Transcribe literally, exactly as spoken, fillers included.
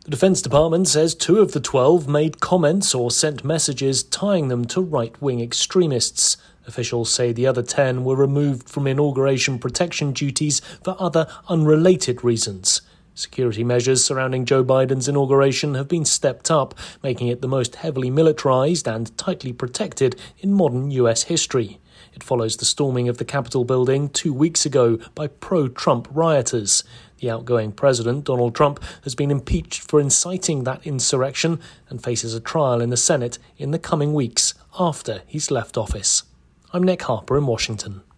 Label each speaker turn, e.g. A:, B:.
A: The Defense Department says two of the twelve made comments or sent messages tying them to right-wing extremists. Officials say the other ten were removed from inauguration protection duties for other unrelated reasons. Security measures surrounding Joe Biden's inauguration have been stepped up, making it the most heavily militarized and tightly protected in modern U S history. It follows the storming of the Capitol building two weeks ago by pro-Trump rioters. The outgoing president, Donald Trump, has been impeached for inciting that insurrection and faces a trial in the Senate in the coming weeks after he's left office. I'm Nick Harper in Washington.